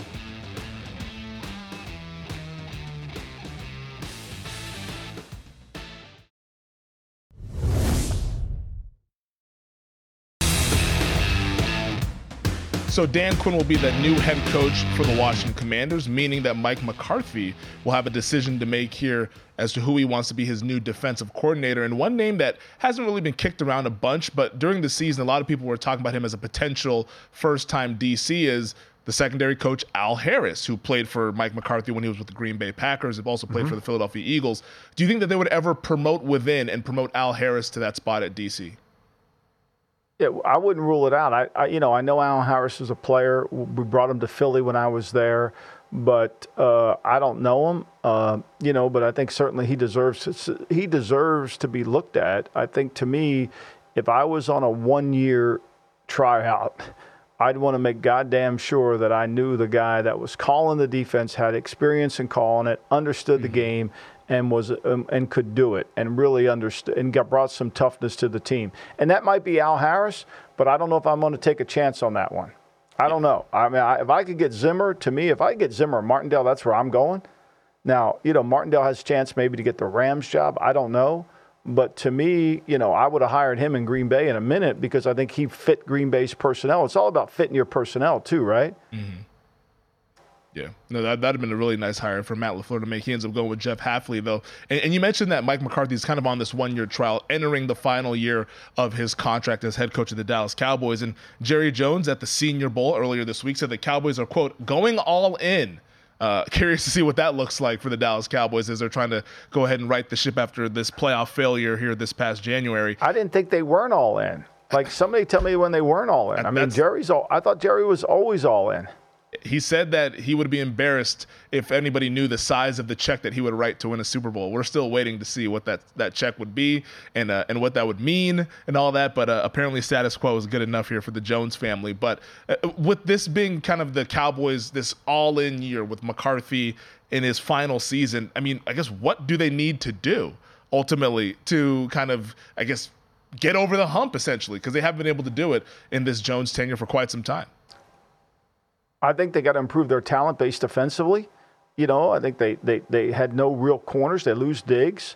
So Dan Quinn will be the new head coach for the Washington Commanders, meaning that Mike McCarthy will have a decision to make here as to who he wants to be his new defensive coordinator. And one name that hasn't really been kicked around a bunch, but during the season, a lot of people were talking about him as a potential first-time DC, is the secondary coach Al Harris, who played for Mike McCarthy when he was with the Green Bay Packers, and also played for the Philadelphia Eagles. Do you think that they would ever promote within and promote Al Harris to that spot at DC? Yeah, I wouldn't rule it out. I know Al Harris is a player. We brought him to Philly when I was there, but I don't know him. But I think certainly he deserves to be looked at. I think, to me, if I was on a 1-year tryout, I'd want to make goddamn sure that I knew the guy that was calling the defense, had experience in calling it, understood the game, and was and could do it, and really understood and brought some toughness to the team. And that might be Al Harris, but I don't know if I'm going to take a chance on that one. I don't know. I mean, if I could get Zimmer, to me, if I could get Zimmer or Martindale, that's where I'm going. Now, Martindale has a chance maybe to get the Rams job. I don't know. But to me, I would have hired him in Green Bay in a minute, because I think he fit Green Bay's personnel. It's all about fitting your personnel too, right? Mm-hmm. Yeah, no, that'd have been a really nice hire for Matt LaFleur to make. He ends up going with Jeff Hafley, though. And you mentioned that Mike McCarthy is kind of on this 1-year trial, entering the final year of his contract as head coach of the Dallas Cowboys. And Jerry Jones at the Senior Bowl earlier this week said the Cowboys are, quote, going all in. Curious to see what that looks like for the Dallas Cowboys as they're trying to go ahead and right the ship after this playoff failure here this past January. I didn't think they weren't all in. Like, somebody tell me when they weren't all in. I thought Jerry was always all in. He said that he would be embarrassed if anybody knew the size of the check that he would write to win a Super Bowl. We're still waiting to see what that check would be and what that would mean and all that. But apparently status quo is good enough here for the Jones family. But with this being kind of the Cowboys, this all-in year with McCarthy in his final season, I mean, I guess what do they need to do ultimately to kind of, I guess, get over the hump, essentially? Because they haven't been able to do it in this Jones tenure for quite some time. I think they got to improve their talent base defensively. I think they had no real corners. They lose Diggs.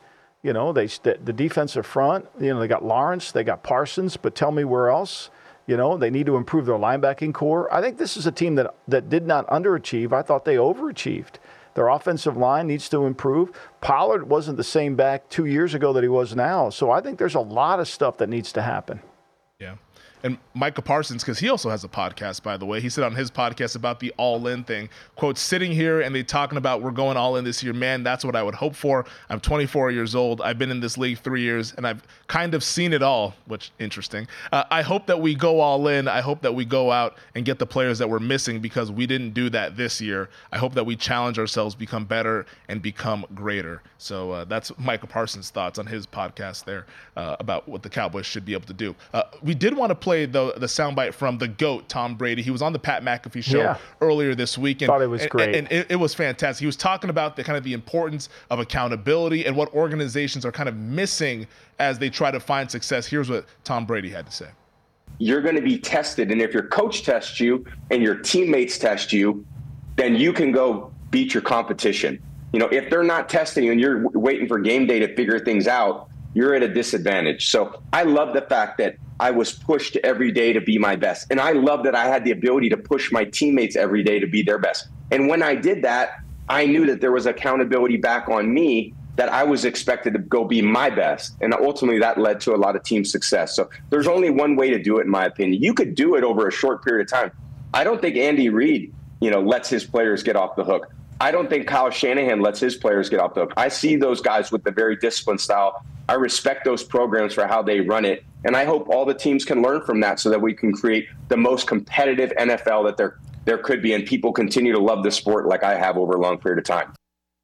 The defensive front, they got Lawrence, they got Parsons, but tell me where else. They need to improve their linebacking core. I think this is a team that did not underachieve. I thought they overachieved. Their offensive line needs to improve. Pollard wasn't the same back 2 years ago that he was now. So I think there's a lot of stuff that needs to happen. Yeah. And Micah Parsons, because he also has a podcast, by the way, he said on his podcast about the all-in thing, quote, sitting here and they talking about we're going all in this year, man, that's what I would hope for. I'm 24 years old. I've been in this league 3 years, and I've kind of seen it all, which interesting. I hope that we go all in. I hope that we go out and get the players that we're missing, because we didn't do that this year. I hope that we challenge ourselves, become better, and become greater. So that's Micah Parsons' thoughts on his podcast there about what the Cowboys should be able to do. We did want to play the soundbite from the GOAT, Tom Brady. He was on the Pat McAfee show earlier this week. And, thought it was great. And it was fantastic. He was talking about the importance of accountability and what organizations are kind of missing as they try to find success. Here's what Tom Brady had to say. You're going to be tested. And if your coach tests you and your teammates test you, then you can go beat your competition. If they're not testing you and you're waiting for game day to figure things out, you're at a disadvantage. So I love the fact that I was pushed every day to be my best. And I love that I had the ability to push my teammates every day to be their best. And when I did that, I knew that there was accountability back on me, that I was expected to go be my best. And ultimately that led to a lot of team success. So there's only one way to do it, in my opinion. You could do it over a short period of time. I don't think Andy Reid, lets his players get off the hook. I don't think Kyle Shanahan lets his players get off the hook. I see those guys with the very disciplined style. I respect those programs for how they run it. And I hope all the teams can learn from that so that we can create the most competitive NFL that there could be, and people continue to love the sport like I have over a long period of time.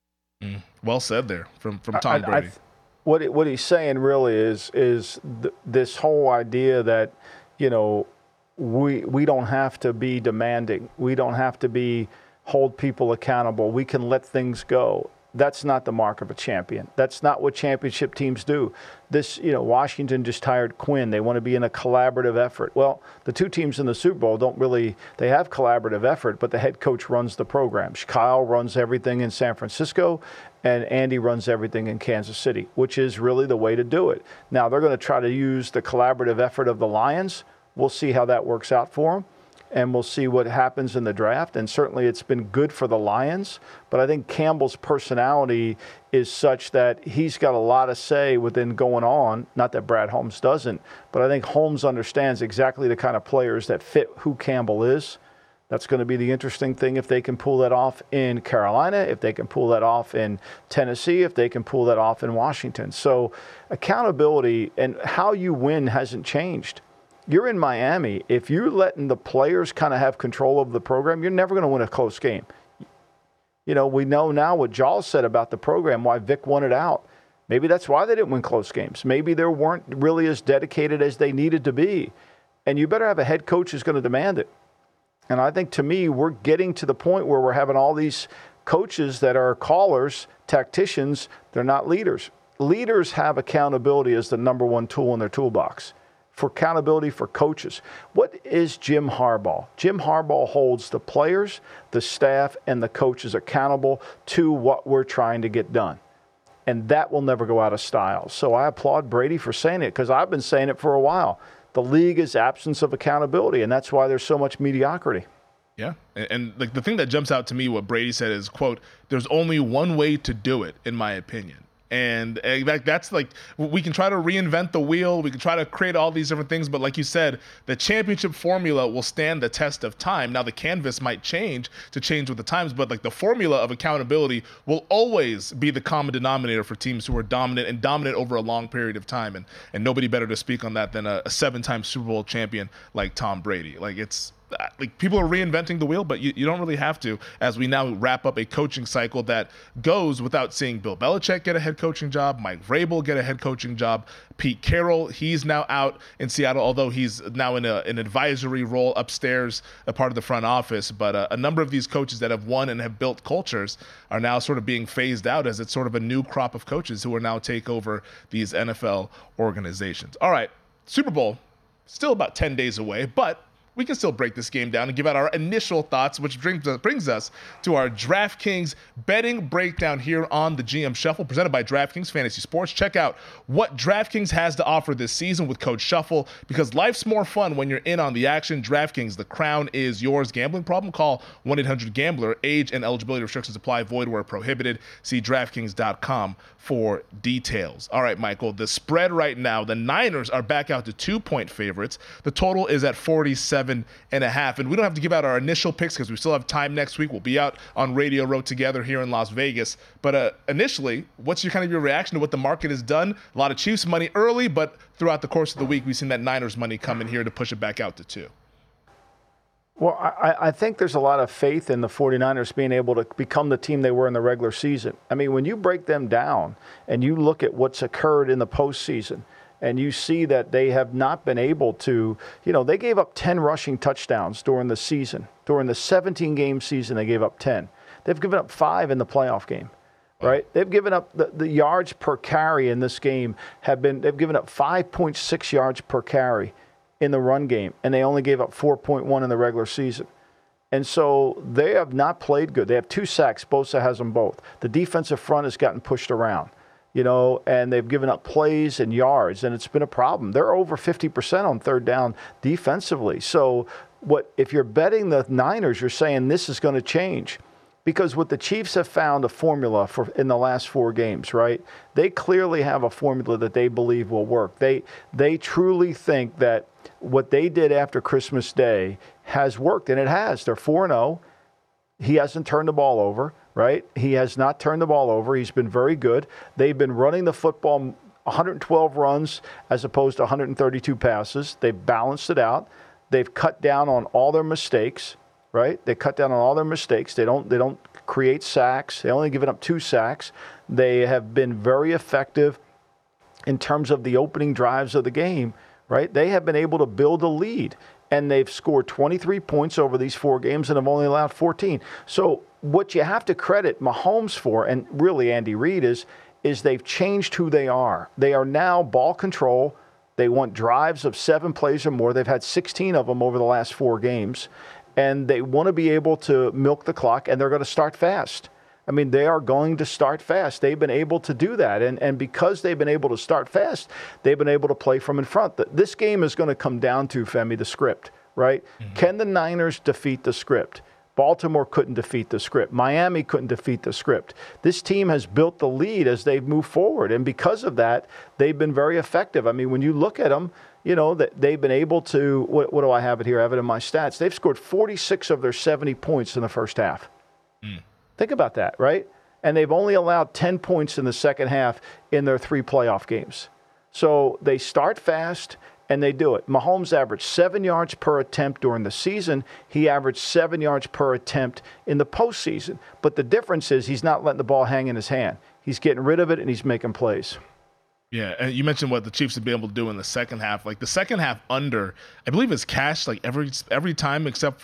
Well said there from Tom Brady. What he's saying really is this whole idea that, you know, we don't have to be demanding. We don't have to hold people accountable. We can let things go. That's not the mark of a champion. That's not what championship teams do. Washington just hired Quinn. They want to be in a collaborative effort. Well, the two teams in the Super Bowl they have collaborative effort, but the head coach runs the program. Kyle runs everything in San Francisco, and Andy runs everything in Kansas City, which is really the way to do it. Now, they're going to try to use the collaborative effort of the Lions. We'll see how that works out for them. And we'll see what happens in the draft. And certainly it's been good for the Lions. But I think Campbell's personality is such that he's got a lot of say within going on. Not that Brad Holmes doesn't. But I think Holmes understands exactly the kind of players that fit who Campbell is. That's going to be the interesting thing if they can pull that off in Carolina, if they can pull that off in Tennessee, if they can pull that off in Washington. So accountability and how you win hasn't changed. You're in Miami. If you're letting the players kind of have control of the program, you're never going to win a close game. You know, we know now what Jaws said about the program, why Vic won it out. Maybe that's why they didn't win close games. Maybe they weren't really as dedicated as they needed to be. And you better have a head coach who's going to demand it. And I think, to me, we're getting to the point where we're having all these coaches that are callers, tacticians. They're not leaders. Leaders have accountability as the number one tool in their toolbox. For accountability for coaches. What is Jim Harbaugh? Jim Harbaugh holds the players, the staff, and the coaches accountable to what we're trying to get done. And that will never go out of style. So I applaud Brady for saying it, because I've been saying it for a while. The league is absence of accountability, and that's why there's so much mediocrity. Yeah, and like the thing that jumps out to me, what Brady said is, quote, "There's only one way to do it, in my opinion." And that's like, we can try to reinvent the wheel. We can try to create all these different things. But like you said, the championship formula will stand the test of time. Now, the canvas might change with the times, but like the formula of accountability will always be the common denominator for teams who are dominant over a long period of time. And nobody better to speak on that than a 7-time Super Bowl champion like Tom Brady. Like people are reinventing the wheel, but you don't really have to, as we now wrap up a coaching cycle that goes without seeing Bill Belichick get a head coaching job, Mike Vrabel get a head coaching job, Pete Carroll, he's now out in Seattle, although he's now in an advisory role upstairs, a part of the front office. But a number of these coaches that have won and have built cultures are now sort of being phased out, as it's sort of a new crop of coaches who are now take over these NFL organizations. All right, Super Bowl, still about 10 days away, but we can still break this game down and give out our initial thoughts, which brings us to our DraftKings betting breakdown here on the GM Shuffle, presented by DraftKings Fantasy Sports. Check out what DraftKings has to offer this season with Code Shuffle, because life's more fun when you're in on the action. DraftKings, the crown is yours. Gambling problem? Call 1-800-GAMBLER. Age and eligibility restrictions apply. Void where prohibited. See DraftKings.com for details. All right, Michael, the spread right now, the Niners are back out to 2-point favorites. The total is at 47.5. And we don't have to give out our initial picks because we still have time next week. We'll be out on Radio Row together here in Las Vegas. But initially, what's your reaction to what the market has done? A lot of Chiefs money early, but throughout the course of the week, we've seen that Niners money come in here to push it back out to 2. Well, I think there's a lot of faith in the 49ers being able to become the team they were in the regular season. I mean, when you break them down and you look at what's occurred in the postseason, and you see that they have not been able to, they gave up 10 rushing touchdowns during the season. During the 17-game season, they gave up 10. They've given up 5 in the playoff game, right? They've given up the yards per carry in this game they've given up 5.6 yards per carry in the run game, and they only gave up 4.1 in the regular season. And so they have not played good. They have 2 sacks. Bosa has them both. The defensive front has gotten pushed around. And they've given up plays and yards, and it's been a problem. They're over 50% on third down defensively. So if you're betting the Niners, you're saying this is going to change. Because what the Chiefs have found a formula for in the last 4 games, right? They clearly have a formula that they believe will work. They truly think that what they did after Christmas Day has worked, and it has. They're 4-0. He hasn't turned the ball over. Right? He has not turned the ball over. He's been very good. They've been running the football 112 runs as opposed to 132 passes. They've balanced it out. They've cut down on all their mistakes. right? They cut down on all their mistakes. They don't create sacks. They only given up 2 sacks. They have been very effective in terms of the opening drives of the game, right? They have been able to build a lead, and they've scored 23 points over these 4 games and have only allowed 14. So what you have to credit Mahomes for, and really Andy Reid, is they've changed who they are. They are now ball control. They want drives of 7 plays or more. They've had 16 of them over the last 4 games, and they want to be able to milk the clock, and they're going to start fast. I mean, they are going to start fast. They've been able to do that. And because they've been able to start fast, they've been able to play from in front. This game is going to come down to, Femi, the script, right? Mm-hmm. Can the Niners defeat the script? Baltimore couldn't defeat the script. Miami couldn't defeat the script. This team has built the lead as they've moved forward. And because of that, they've been very effective. I mean, when you look at them, you know, that they've been able to, what do I have it here? I have it in my stats. They've scored 46 of their 70 points in the first half. Mm. Think about that, right? And they've only allowed 10 points in the second half in their 3 playoff games. So they start fast and they do it. Mahomes averaged 7 yards per attempt during the season. He averaged 7 yards per attempt in the postseason. But the difference is he's not letting the ball hang in his hand. He's getting rid of it and he's making plays. Yeah, and you mentioned what the Chiefs have been able to do in the second half. Like the second half under, I believe is cashed like every time except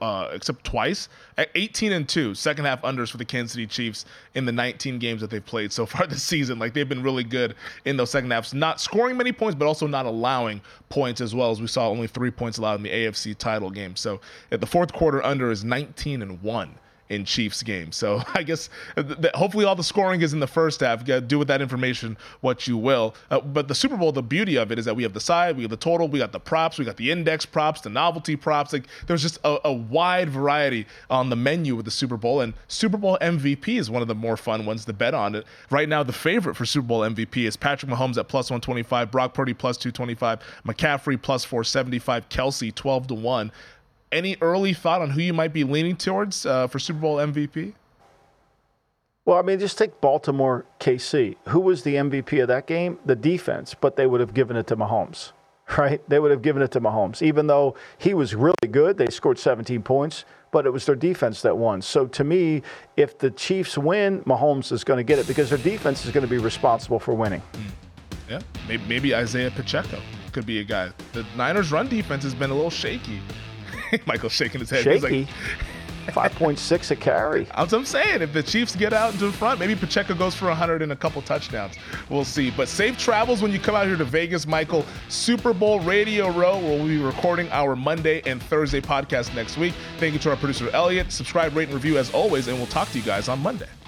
twice. At 18-2, second half unders for the Kansas City Chiefs in the 19 games that they've played so far this season. Like they've been really good in those second halves, not scoring many points, but also not allowing points as well, as we saw only 3 points allowed in the AFC title game. So at the fourth quarter under is 19-1. In Chiefs games. So I guess hopefully all the scoring is in the first half. You got to do with that information what you will. But the Super Bowl, the beauty of it is that we have the side, we have the total, we got the props, we got the index props, the novelty props. Like there's just a wide variety on the menu with the Super Bowl. And Super Bowl MVP is one of the more fun ones to bet on. It right now, the favorite for Super Bowl MVP is Patrick Mahomes at plus 125, Brock Purdy plus 225, McCaffrey plus 475, Kelsey 12-1. Any early thought on who you might be leaning towards for Super Bowl MVP? Well, I mean, just take Baltimore KC. Who was the MVP of that game? The defense, but they would have given it to Mahomes, right? They would have given it to Mahomes. Even though he was really good, they scored 17 points, but it was their defense that won. So to me, if the Chiefs win, Mahomes is going to get it because their defense is going to be responsible for winning. Yeah, maybe Isaiah Pacheco could be a guy. The Niners' run defense has been a little shaky. Michael's shaking his head. Shaky. He's like, 5.6 a carry. That's what I'm saying. If the Chiefs get out into the front, maybe Pacheco goes for 100 and a couple touchdowns. We'll see. But safe travels when you come out here to Vegas, Michael. Super Bowl Radio Row, where we'll be recording our Monday and Thursday podcast next week. Thank you to our producer, Elliot. Subscribe, rate, and review as always, and we'll talk to you guys on Monday.